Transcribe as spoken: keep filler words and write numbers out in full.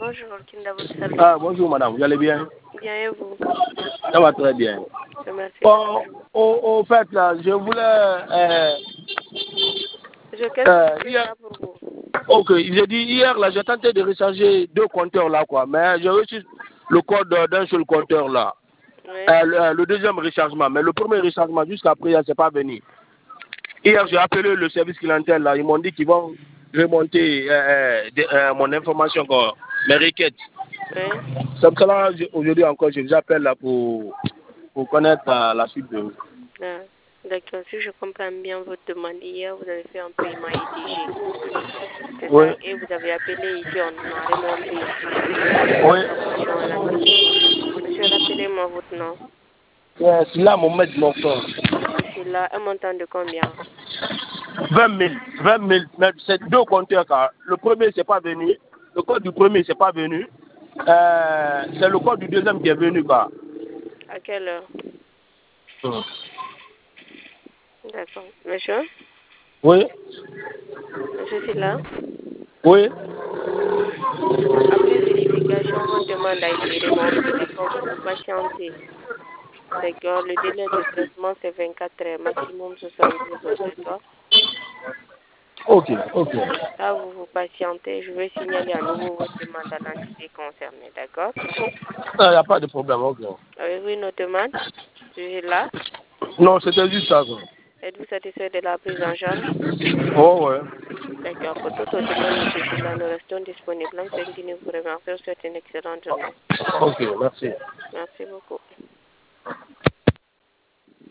Bonjour, Kinda, votre service. Ah, bonjour madame, vous allez bien? Bien et vous? Ça va très bien. Merci. Bon, au, au fait, là, je voulais... Euh, je qu'est-ce euh, que hier, ça pour vous? ok, j'ai dit hier, là, j'ai tenté de recharger deux compteurs là, quoi, mais j'ai reçu le code d'un seul compteur là. Oui. Euh, le, le deuxième rechargement, mais le premier rechargement, jusqu'à présent, c'est pas venu. Hier, j'ai appelé le service clientèle là, ils m'ont dit qu'ils vont remonter euh, de, euh, mon information, quoi, mes requêtes. Oui. C'est pour cela, aujourd'hui encore, je vous appelle là pour, pour connaître euh, la suite de... Ah, d'accord, si je comprends bien votre demande, hier vous avez fait un paiement I T G. C'est Oui. ça, et vous avez appelé ici, on a remonté Oui. l'information là. Monsieur, rappelez-moi votre nom. Ouais, c'est là mon maître Morton. C'est là, un montant de combien? vingt mille. vingt mille. Mais c'est deux compteurs car le premier c'est pas venu. Le code du premier c'est pas venu. Euh, c'est le code du deuxième qui est venu quoi. À quelle heure? Hum. D'accord. Monsieur? Oui. Monsieur, c'est là? Oui. Après vérification, votre demande a été remontée. D'accord, vous vous patientez. D'accord, le délai de traitement c'est vingt-quatre heures, maximum soixante-douze heures. D'accord? Ok, ok. Là, vous vous patientez. Je vais signaler à nouveau votre demande à l'entité concernée. D'accord? Il n'y a pas de problème, ok. Avez-vous une autre demande? Je suis là. Non, c'était juste ça. Quoi. Êtes-vous satisfait de la prise en charge? Oh ouais. D'accord. Pour toute autre demande, monsieur Silla, nous restons disponibles. On continue vous remercier. Je vous souhaite une excellente journée. Ok, merci. Merci beaucoup.